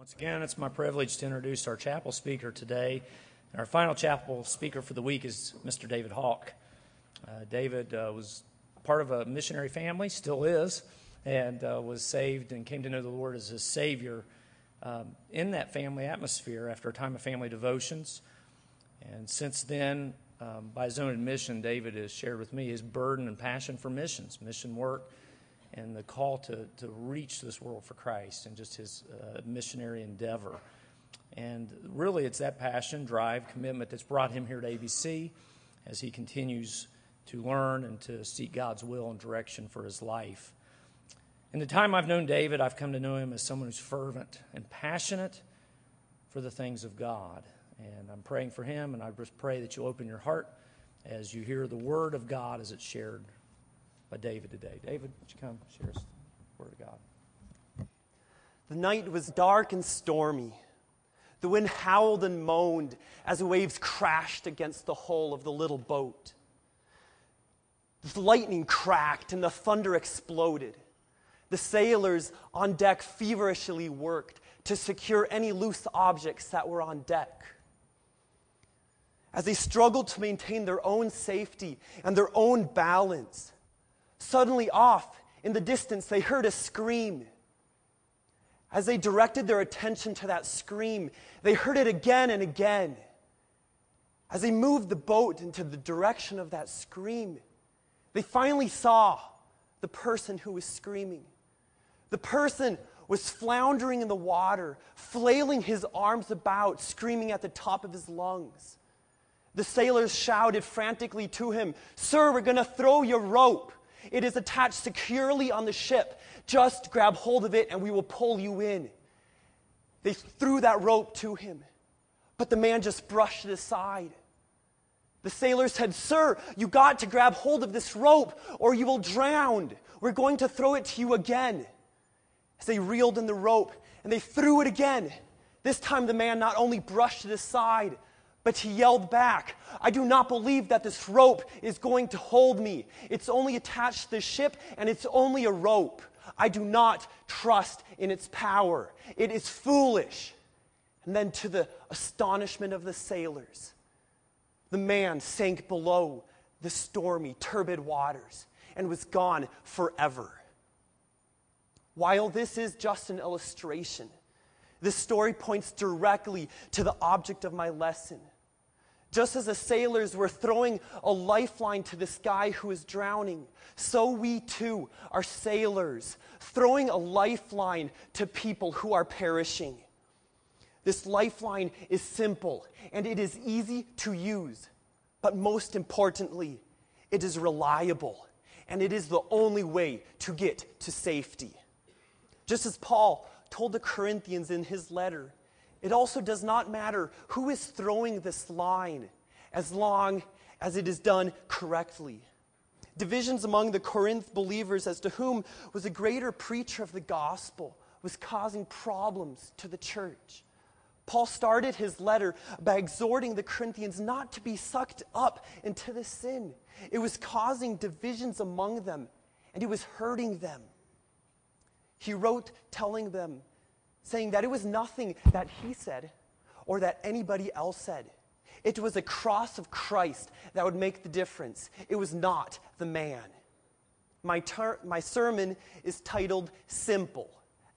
Once again, it's my privilege to introduce our chapel speaker today. Our final chapel speaker for the week is Mr. David Hawk. David was part of a missionary family, still is, and was saved and came to know the Lord as his Savior in that family atmosphere after a time of family devotions. And since then, by his own admission, David has shared with me his burden and passion for missions, mission work, and the call to reach this world for Christ and just his missionary endeavor. And really it's that passion, drive, commitment that's brought him here to ABC as he continues to learn and to seek God's will and direction for his life. In the time I've known David, I've come to know him as someone who's fervent and passionate for the things of God. And I'm praying for him, and I just pray that you'll open your heart as you hear the Word of God as it's shared by David today. David, would you come share us the Word of God? The night was dark and stormy. The wind howled and moaned as the waves crashed against the hull of the little boat. The lightning cracked and the thunder exploded. The sailors on deck feverishly worked to secure any loose objects that were on deck. As they struggled to maintain their own safety and their own balance, suddenly off in the distance, they heard a scream. As they directed their attention to that scream, they heard it again and again. As they moved the boat into the direction of that scream, they finally saw the person who was screaming. The person was floundering in the water, flailing his arms about, screaming at the top of his lungs. The sailors shouted frantically to him, "Sir, we're going to throw your rope. It is attached securely on the ship. Just grab hold of it and we will pull you in." They threw that rope to him, but the man just brushed it aside. The sailors said, "Sir, you got to grab hold of this rope or you will drown. We're going to throw it to you again." As they reeled in the rope and they threw it again, this time the man not only brushed it aside, but he yelled back, "I do not believe that this rope is going to hold me. It's only attached to the ship and it's only a rope. I do not trust in its power. It is foolish." And then to the astonishment of the sailors, the man sank below the stormy, turbid waters and was gone forever. While this is just an illustration, this story points directly to the object of my lesson. Just as the sailors were throwing a lifeline to this guy who is drowning, so we too are sailors, throwing a lifeline to people who are perishing. This lifeline is simple and it is easy to use, but most importantly, it is reliable and it is the only way to get to safety. Just as Paul told the Corinthians in his letter, it also does not matter who is throwing this line as long as it is done correctly. Divisions among the Corinth believers as to whom was a greater preacher of the gospel was causing problems to the church. Paul started his letter by exhorting the Corinthians not to be sucked up into the sin. It was causing divisions among them, and it was hurting them. He wrote telling them, saying that it was nothing that he said or that anybody else said. It was the cross of Christ that would make the difference. It was not the man. My sermon is titled Simple,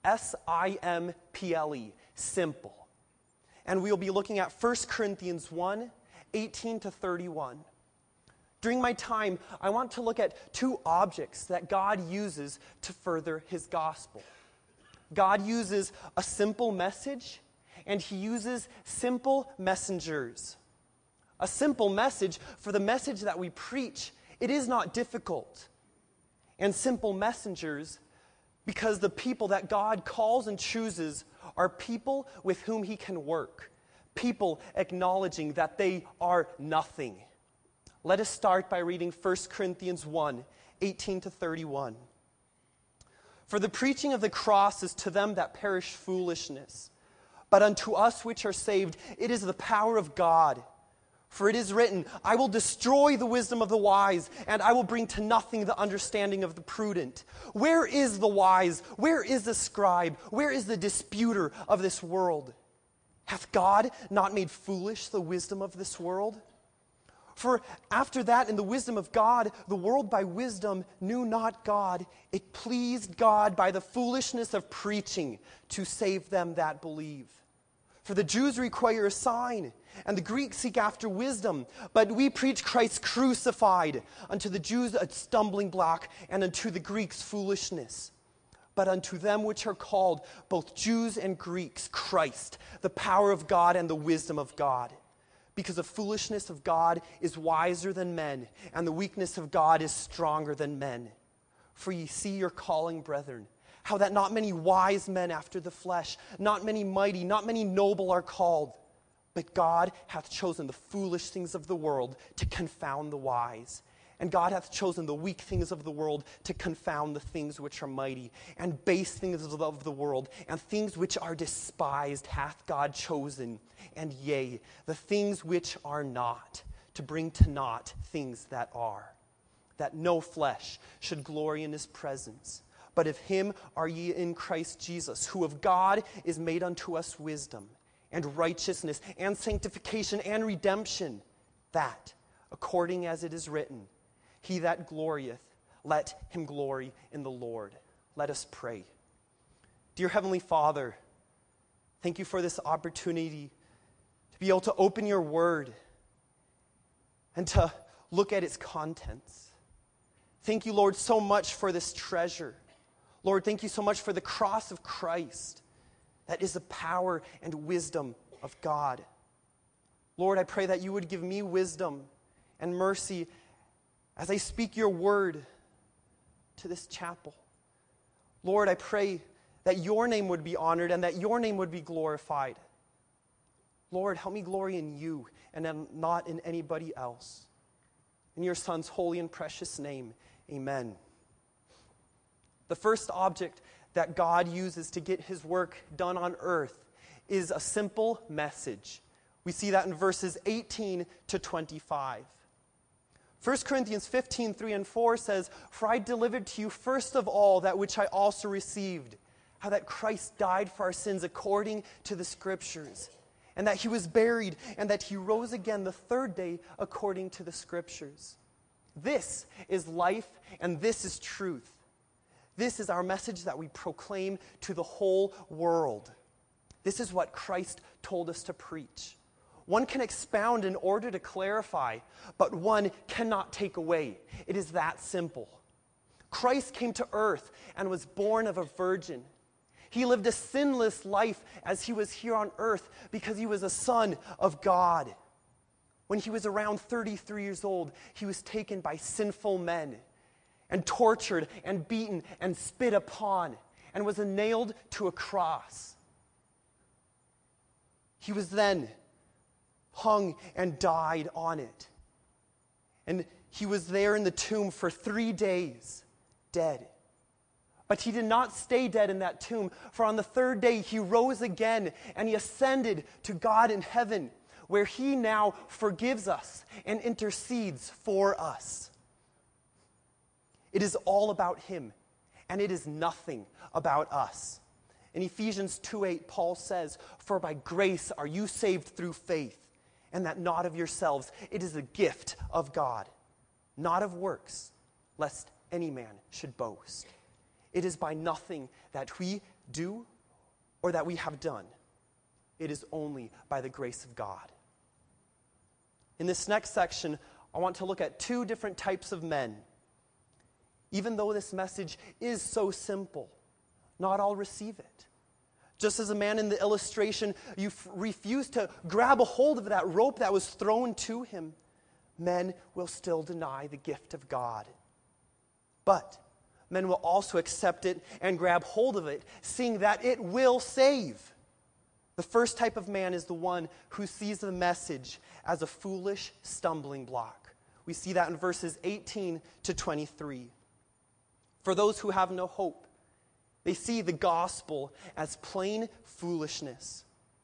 S-I-M-P-L-E, Simple. And we'll be looking at 1 Corinthians 1, 18 to 31. During my time, I want to look at two objects that God uses to further his gospel. God uses a simple message, and he uses simple messengers. A simple message, for the message that we preach, it is not difficult. And simple messengers, because the people that God calls and chooses are people with whom he can work, people acknowledging that they are nothing. Let us start by reading 1 Corinthians 1, 18 to 31. "For the preaching of the cross is to them that perish foolishness, but unto us which are saved it is the power of God. For it is written, I will destroy the wisdom of the wise, and I will bring to nothing the understanding of the prudent. Where is the wise? Where is the scribe? Where is the disputer of this world? Hath God not made foolish the wisdom of this world? For after that, in the wisdom of God, the world by wisdom knew not God. It pleased God by the foolishness of preaching to save them that believe. For the Jews require a sign, and the Greeks seek after wisdom. But we preach Christ crucified, unto the Jews a stumbling block, and unto the Greeks foolishness. But unto them which are called, both Jews and Greeks, Christ, the power of God and the wisdom of God. Because the foolishness of God is wiser than men, and the weakness of God is stronger than men. For ye see your calling, brethren, how that not many wise men after the flesh, not many mighty, not many noble are called. But God hath chosen the foolish things of the world to confound the wise. And God hath chosen the weak things of the world to confound the things which are mighty. And base things of the world, and things which are despised hath God chosen. And yea, the things which are not, to bring to naught things that are. That no flesh should glory in his presence. But of him are ye in Christ Jesus, who of God is made unto us wisdom, and righteousness, and sanctification, and redemption, that, according as it is written, he that glorieth, let him glory in the Lord. Let us pray. Dear Heavenly Father, thank you for this opportunity to be able to open your word and to look at its contents. Thank you, Lord, so much for this treasure. Lord, thank you so much for the cross of Christ. That is the power and wisdom of God. Lord, I pray that you would give me wisdom and mercy as I speak your word to this chapel. Lord, I pray that your name would be honored and that your name would be glorified. Lord, help me glory in you and not in anybody else. In your Son's holy and precious name, amen. The first object that God uses to get his work done on earth is a simple message. We see that in verses 18 to 25. 1 Corinthians 15, 3 and 4 says, For I delivered to you first of all that which I also received, how that Christ died for our sins according to the Scriptures, and that he was buried, and that he rose again the third day according to the Scriptures. This is life, and this is truth. This is our message that we proclaim to the whole world. This is what Christ told us to preach. One can expound in order to clarify, but one cannot take away. It is that simple. Christ came to earth and was born of a virgin. He lived a sinless life as he was here on earth because he was a son of God. When he was around 33 years old, he was taken by sinful men and tortured and beaten and spit upon and was nailed to a cross. He was then hung and died on it. And he was there in the tomb for 3 days, dead. But he did not stay dead in that tomb, for on the third day he rose again and he ascended to God in heaven, where he now forgives us and intercedes for us. It is all about him, and it is nothing about us. In Ephesians 2:8, Paul says, For by grace are you saved through faith, and that not of yourselves. It is a gift of God, not of works, lest any man should boast. It is by nothing that we do or that we have done. It is only by the grace of God. In this next section, I want to look at 2 different types of men. Even though this message is so simple, not all receive it. Just as a man in the illustration, you refuse to grab a hold of that rope that was thrown to him, men will still deny the gift of God. But men will also accept it and grab hold of it, seeing that it will save. The first type of man is the one who sees the message as a foolish stumbling block. We see that in verses 18 to 23. For those who have no hope, they see the gospel as plain foolishness.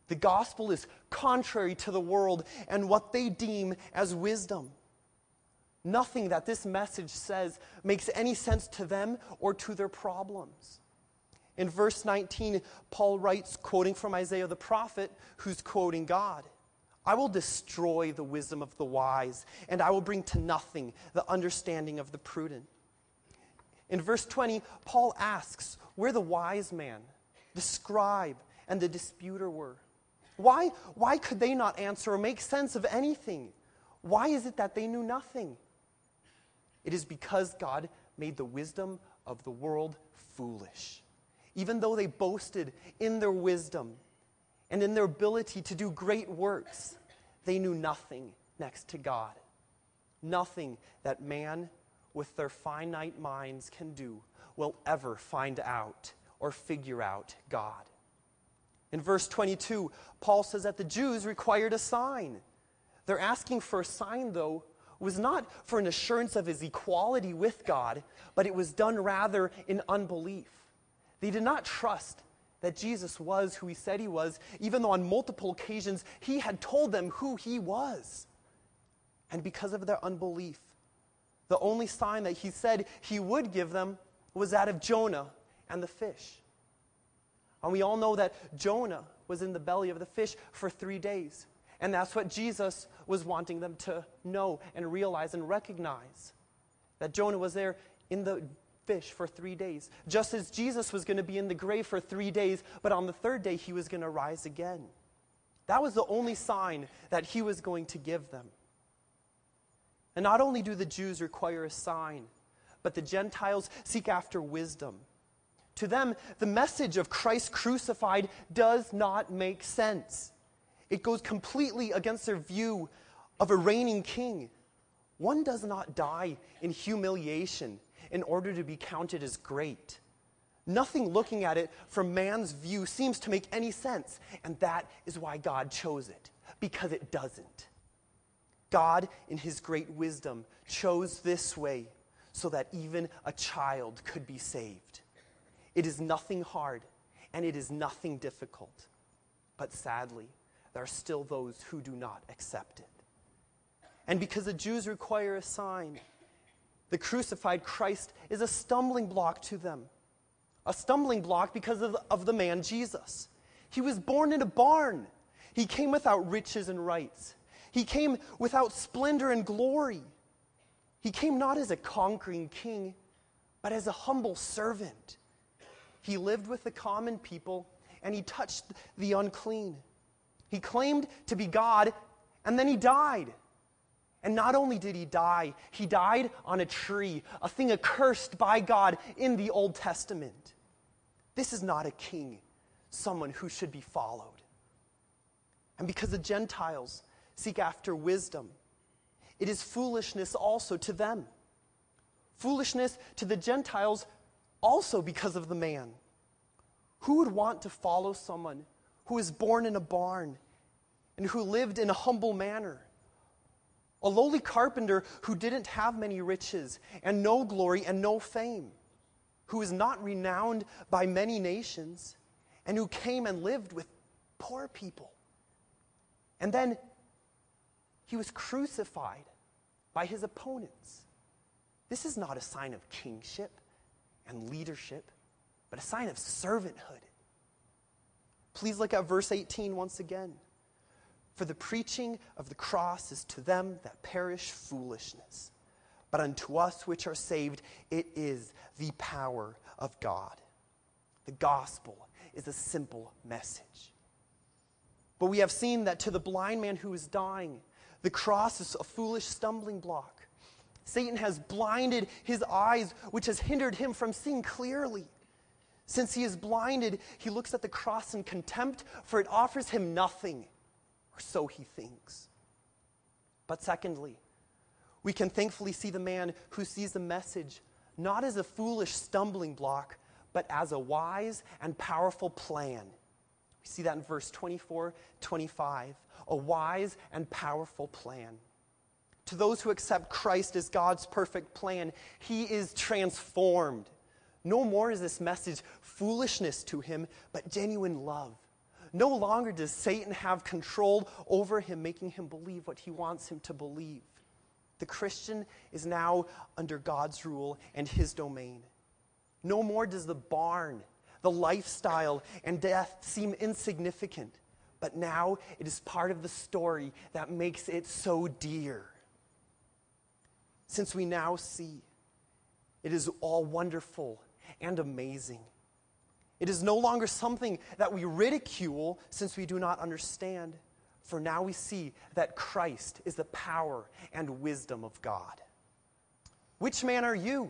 The gospel is contrary to the world and what they deem as wisdom. Nothing that this message says makes any sense to them or to their problems. In verse 19, Paul writes, quoting from Isaiah the prophet, who's quoting God, "I will destroy the wisdom of the wise, and I will bring to nothing the understanding of the prudent." In verse 20, Paul asks where the wise man, the scribe, and the disputer were. Why could they not answer or make sense of anything? Why is it that they knew nothing? It is because God made the wisdom of the world foolish. Even though they boasted in their wisdom and in their ability to do great works, they knew nothing next to God. Nothing that man with their finite minds can do will ever find out or figure out God. In verse 22, Paul says that the Jews required a sign. Their asking for a sign, though, was not for an assurance of his equality with God, but it was done rather in unbelief. They did not trust that Jesus was who he said he was, even though on multiple occasions he had told them who he was. And because of their unbelief, the only sign that he said he would give them was that of Jonah and the fish. And we all know that Jonah was in the belly of the fish for 3 days. And that's what Jesus was wanting them to know and realize and recognize. That Jonah was there in the fish for 3 days. Just as Jesus was going to be in the grave for 3 days, but on the third day he was going to rise again. That was the only sign that he was going to give them. And not only do the Jews require a sign, but the Gentiles seek after wisdom. To them, the message of Christ crucified does not make sense. It goes completely against their view of a reigning king. One does not die in humiliation in order to be counted as great. Nothing looking at it from man's view seems to make any sense, and that is why God chose it, because it doesn't. God, in his great wisdom, chose this way so that even a child could be saved. It is nothing hard, and it is nothing difficult. But sadly, there are still those who do not accept it. And because the Jews require a sign, the crucified Christ is a stumbling block to them. A stumbling block because of the man Jesus. He was born in a barn. He came without riches and rights. He came without splendor and glory. He came not as a conquering king, but as a humble servant. He lived with the common people, and he touched the unclean. He claimed to be God, and then he died. And not only did he died on a tree, a thing accursed by God in the Old Testament. This is not a king, someone who should be followed. And because the Gentiles seek after wisdom, it is foolishness also to them. Foolishness to the Gentiles also because of the man. Who would want to follow someone who was born in a barn and who lived in a humble manner? A lowly carpenter who didn't have many riches and no glory and no fame, who is not renowned by many nations, and who came and lived with poor people. And then he was crucified by his opponents. This is not a sign of kingship and leadership, but a sign of servanthood. Please look at verse 18 once again. For the preaching of the cross is to them that perish foolishness, but unto us which are saved it is the power of God. The gospel is a simple message. But we have seen that to the blind man who is dying, the cross is a foolish stumbling block. Satan has blinded his eyes, which has hindered him from seeing clearly. Since he is blinded, he looks at the cross in contempt, for it offers him nothing, or so he thinks. But secondly, we can thankfully see the man who sees the message not as a foolish stumbling block, but as a wise and powerful plan. We see that in verse 24, 25. A wise and powerful plan. To those who accept Christ as God's perfect plan, he is transformed. No more is this message foolishness to him, but genuine love. No longer does Satan have control over him, making him believe what he wants him to believe. The Christian is now under God's rule and his domain. No more does the barn, the lifestyle, and death seem insignificant, but now it is part of the story that makes it so dear. Since we now see it is all wonderful and amazing. It is no longer something that we ridicule since we do not understand, for now we see that Christ is the power and wisdom of God. Which man are you?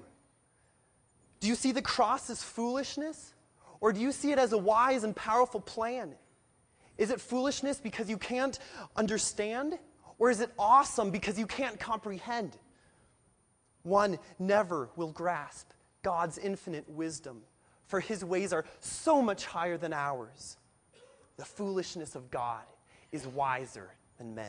Do you see the cross as foolishness, or do you see it as a wise and powerful plan? Is it foolishness because you can't understand, or is it awesome because you can't comprehend? One never will grasp God's infinite wisdom, for his ways are so much higher than ours. The foolishness of God is wiser than men.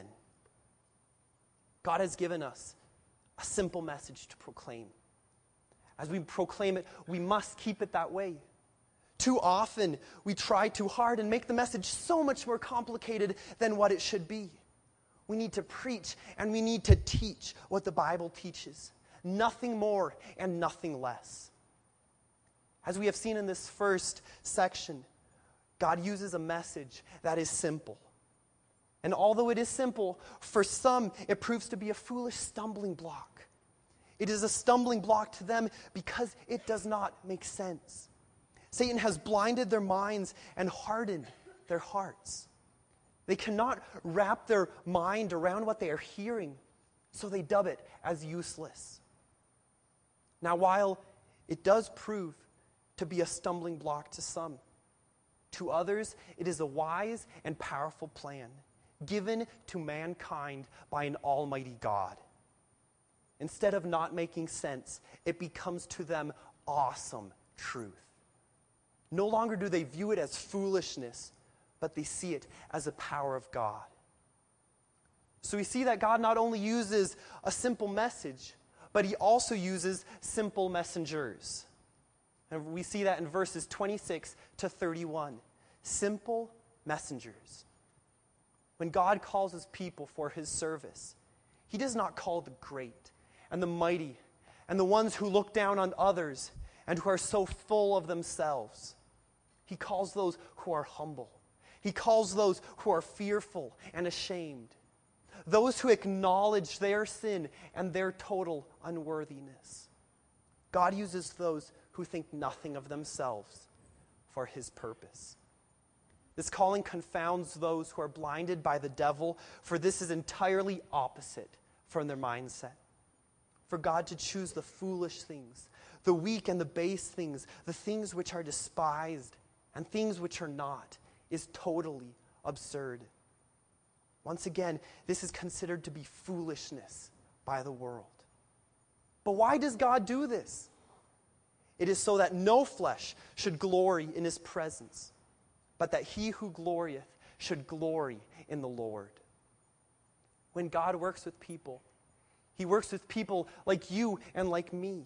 God has given us a simple message to proclaim. As we proclaim it, we must keep it that way. Too often, we try too hard and make the message so much more complicated than what it should be. We need to preach and we need to teach what the Bible teaches. Nothing more and nothing less. As we have seen in this first section, God uses a message that is simple. And although it is simple, for some it proves to be a foolish stumbling block. It is a stumbling block to them because it does not make sense. Satan has blinded their minds and hardened their hearts. They cannot wrap their mind around what they are hearing, so they dub it as useless. Now, while it does prove to be a stumbling block to some, to others it is a wise and powerful plan given to mankind by an almighty God. Instead of not making sense, it becomes to them awesome truth. No longer do they view it as foolishness, but they see it as a power of God. So we see that God not only uses a simple message, but he also uses simple messengers. And we see that in verses 26 to 31. Simple messengers. When God calls his people for his service, he does not call the great and the mighty and the ones who look down on others and who are so full of themselves. He calls those who are humble. He calls those who are fearful and ashamed. Those who acknowledge their sin and their total unworthiness. God uses those who think nothing of themselves for his purpose. This calling confounds those who are blinded by the devil, for this is entirely opposite from their mindset. For God to choose the foolish things, the weak and the base things, the things which are despised and things which are not, is totally absurd. Once again, this is considered to be foolishness by the world. But why does God do this? It is so that no flesh should glory in his presence, but that he who glorieth should glory in the Lord. When God works with people, he works with people like you and like me.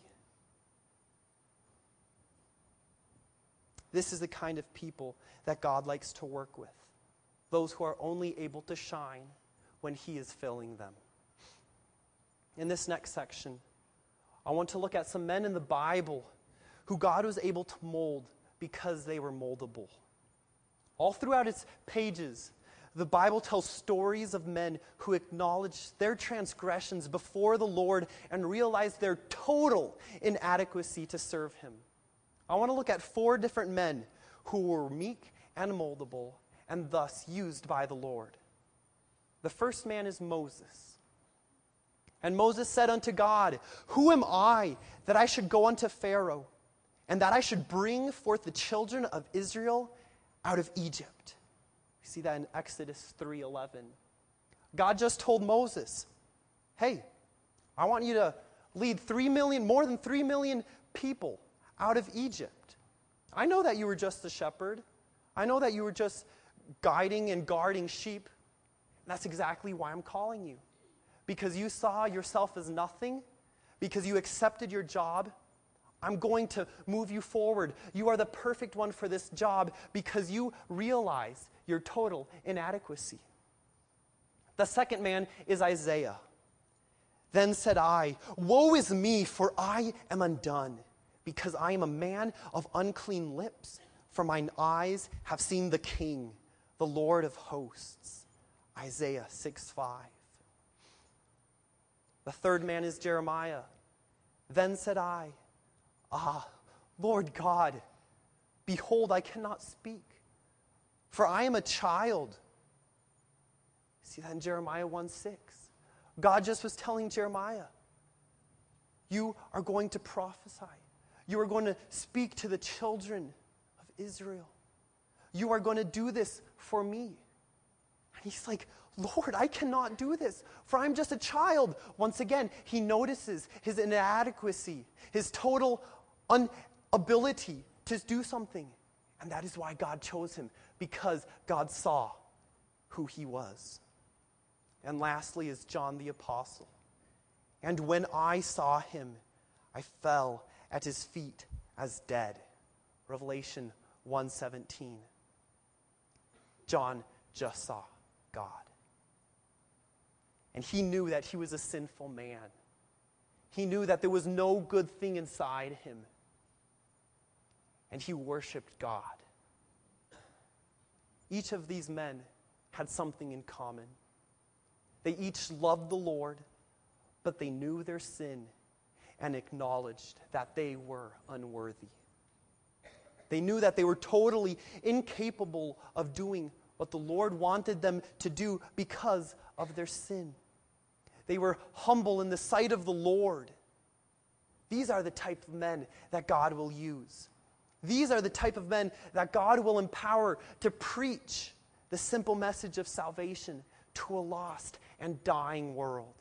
This is the kind of people that God likes to work with. Those who are only able to shine when he is filling them. In this next section, I want to look at some men in the Bible who God was able to mold because they were moldable. All throughout its pages, the Bible tells stories of men who acknowledged their transgressions before the Lord and realized their total inadequacy to serve him. I want to look at 4 different men who were meek and moldable and thus used by the Lord. The first man is Moses. And Moses said unto God, "Who am I that I should go unto Pharaoh, and that I should bring forth the children of Israel out of Egypt?" We see that in Exodus 3:11. God just told Moses, "Hey, I want you to lead more than 3 million people out of Egypt. I know that you were just a shepherd. I know that you were just guiding and guarding sheep. And that's exactly why I'm calling you. Because you saw yourself as nothing, because you accepted your job, I'm going to move you forward. You are the perfect one for this job because you realize your total inadequacy. The second man is Isaiah. Then said I, woe is me, for I am undone, because I am a man of unclean lips, for mine eyes have seen the King, the Lord of hosts. Isaiah 6:5. The third man is Jeremiah. Then said I, Lord God, behold, I cannot speak, for I am a child. See that in Jeremiah 1:6. God just was telling Jeremiah, you are going to prophesy. You are going to speak to the children of Israel. You are going to do this for me. And he's like, Lord, I cannot do this, for I'm just a child. Once again, he notices his inadequacy, his total inability to do something. And that is why God chose him, because God saw who he was. And lastly is John the Apostle. And when I saw him, I fell at his feet as dead. Revelation 1:17. John just saw God. And he knew that he was a sinful man. He knew that there was no good thing inside him. And he worshiped God. Each of these men had something in common. They each loved the Lord, but they knew their sin and acknowledged that they were unworthy. They knew that they were totally incapable of doing what the Lord wanted them to do because of their sin. They were humble in the sight of the Lord. These are the type of men that God will use. These are the type of men that God will empower to preach the simple message of salvation to a lost and dying world.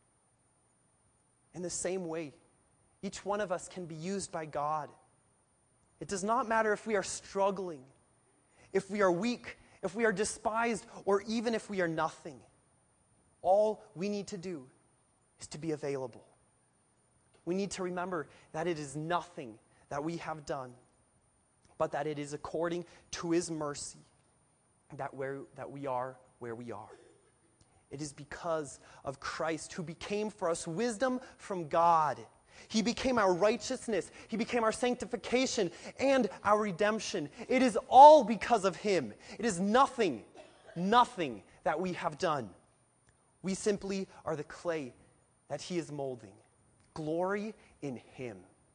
In the same way, each one of us can be used by God. It does not matter if we are struggling, if we are weak, if we are despised, or even if we are nothing. All we need to do is to be available. We need to remember that it is nothing that we have done, but that it is according to his mercy that we are where we are. It is because of Christ, who became for us wisdom from God. He became our righteousness. He became our sanctification and our redemption. It is all because of him. It is nothing that we have done. We simply are the clay that he is molding. Glory in him.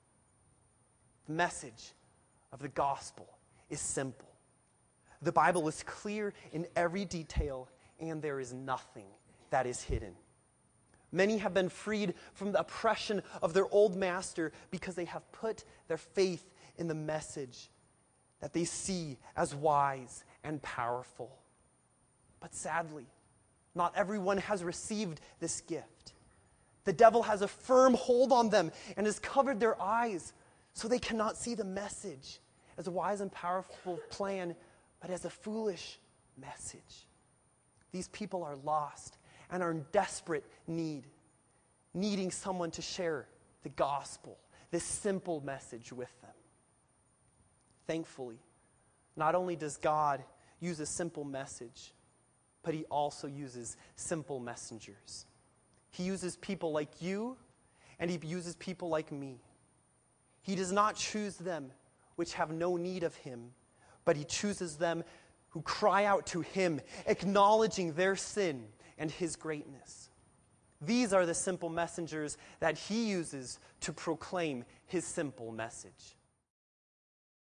The message of the gospel is simple. The Bible is clear in every detail, and there is nothing that is hidden. Many have been freed from the oppression of their old master because they have put their faith in the message that they see as wise and powerful. But sadly, not everyone has received this gift. The devil has a firm hold on them and has covered their eyes so they cannot see the message as a wise and powerful plan, but as a foolish message. These people are lost and are in desperate need, needing someone to share the gospel, this simple message with them. Thankfully, not only does God use a simple message, but he also uses simple messengers. He uses people like you, and he uses people like me. He does not choose them which have no need of him, but he chooses them who cry out to him, acknowledging their sin and his greatness. These are the simple messengers that he uses to proclaim his simple message.